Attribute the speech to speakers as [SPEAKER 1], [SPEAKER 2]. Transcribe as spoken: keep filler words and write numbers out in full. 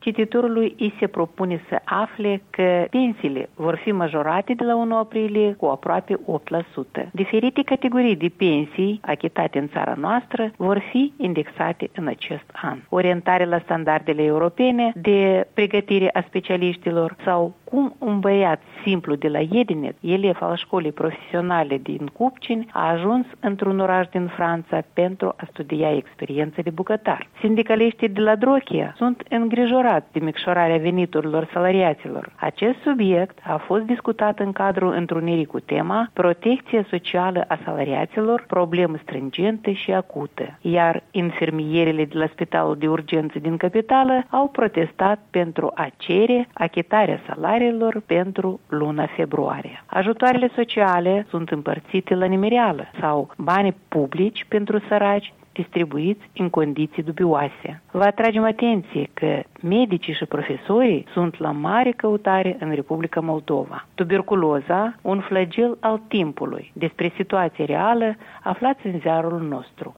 [SPEAKER 1] cititorului îi se propune să afle că pensiile vor fi majorate de la unu aprilie cu aproape opt la sută. Diferite categorii de pensii achitate în țara noastră vor fi indexate în acest an. Orientare la standardele europene de pregătire a specialiștilor sau cum un băiat simplu de la Edinet, elev al școlii profesionale din Cupcini, a ajuns într-un oraș din Franța pentru a studia experiență de bucătar. Sindicaliștii de la Drochia sunt îngrijorați de micșorarea veniturilor salariaților. Acest subiect a fost discutat în cadrul întrunirii cu tema Protecție socială a salariaților, problemă stringentă și acută, iar infirmierile de la Spitalul de Urgență din Capitală au protestat pentru a cere achitarea salariilor pentru luna februarie. Ajutoarele sociale sunt împărțite la nimereală sau bani publici pentru săraci distribuiți în condiții dubioase. Vă atragem atenție că medicii și profesorii sunt la mare căutare în Republica Moldova. Tuberculoza, un flagel al timpului. Despre situația reală aflați în ziarul nostru.